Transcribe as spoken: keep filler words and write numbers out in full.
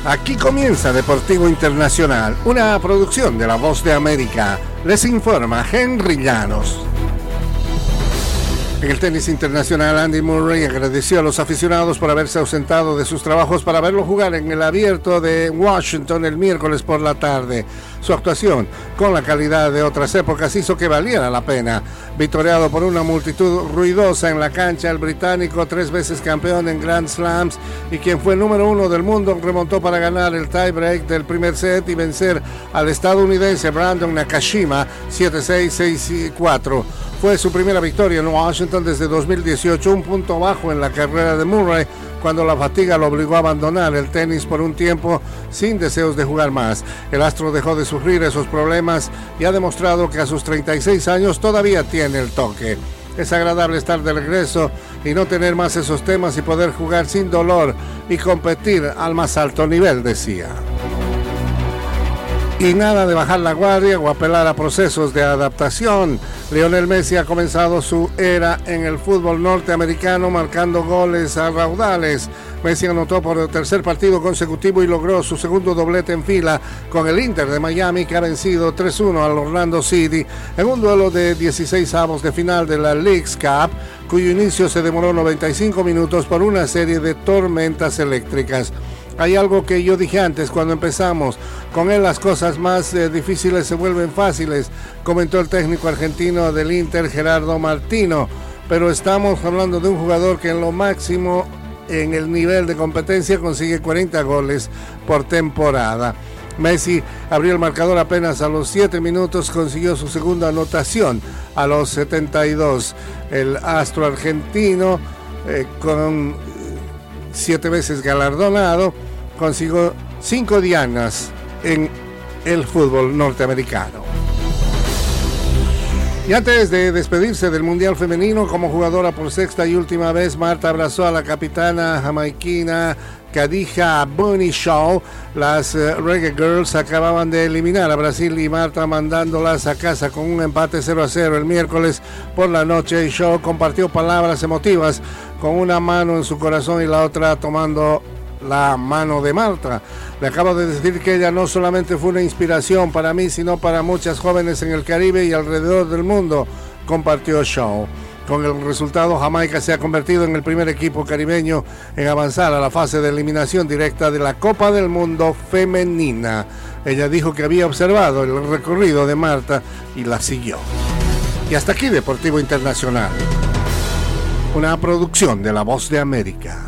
Aquí comienza Deportivo Internacional, una producción de La Voz de América. Les informa Henry Llanos. En el tenis internacional, Andy Murray agradeció a los aficionados por haberse ausentado de sus trabajos para verlo jugar en el Abierto de Washington el miércoles por la tarde. Su actuación, con la calidad de otras épocas, hizo que valiera la pena. Victoriado por una multitud ruidosa en la cancha, el británico, tres veces campeón en Grand Slams y quien fue el número uno del mundo, remontó para ganar el tiebreak del primer set y vencer al estadounidense Brandon Nakashima siete seis, seis cuatro. Fue su primera victoria en Washington desde dos mil dieciocho, un punto bajo en la carrera de Murray, cuando la fatiga lo obligó a abandonar el tenis por un tiempo sin deseos de jugar más. El astro dejó de sufrir esos problemas y ha demostrado que a sus treinta y seis años todavía tiene el toque. Es agradable estar de regreso y no tener más esos temas y poder jugar sin dolor y competir al más alto nivel, decía. Y nada de bajar la guardia o apelar a procesos de adaptación. Lionel Messi ha comenzado su era en el fútbol norteamericano marcando goles a raudales. Messi anotó por el tercer partido consecutivo y logró su segundo doblete en fila con el Inter de Miami, que ha vencido tres uno al Orlando City en un duelo de dieciséis avos de final de la Leagues Cup, cuyo inicio se demoró noventa y cinco minutos por una serie de tormentas eléctricas. Hay algo que yo dije antes cuando empezamos, con él las cosas más eh, difíciles se vuelven fáciles, comentó el técnico argentino del Inter, Gerardo Martino, pero estamos hablando de un jugador que en lo máximo en el nivel de competencia consigue cuarenta goles por temporada. Messi abrió el marcador apenas a los siete minutos, consiguió su segunda anotación a los setenta y dos. El astro argentino, eh, con siete veces galardonado, consiguió cinco dianas en el fútbol norteamericano. Y antes de despedirse del Mundial Femenino como jugadora por sexta y última vez, Marta abrazó a la capitana jamaiquina Khadija Bonnie Shaw. Las uh, Reggae Girls acababan de eliminar a Brasil y Marta mandándolas a casa con un empate cero a cero el miércoles por la noche. Y Shaw compartió palabras emotivas con una mano en su corazón y la otra tomando la mano de Marta. Le acabo de decir que ella no solamente fue una inspiración para mí, sino para muchas jóvenes en el Caribe y alrededor del mundo, compartió Shaw. Con el resultado, Jamaica se ha convertido en el primer equipo caribeño en avanzar a la fase de eliminación directa de la Copa del Mundo Femenina. Ella dijo que había observado el recorrido de Marta y la siguió. Y hasta aquí Deportivo Internacional, una producción de La Voz de América.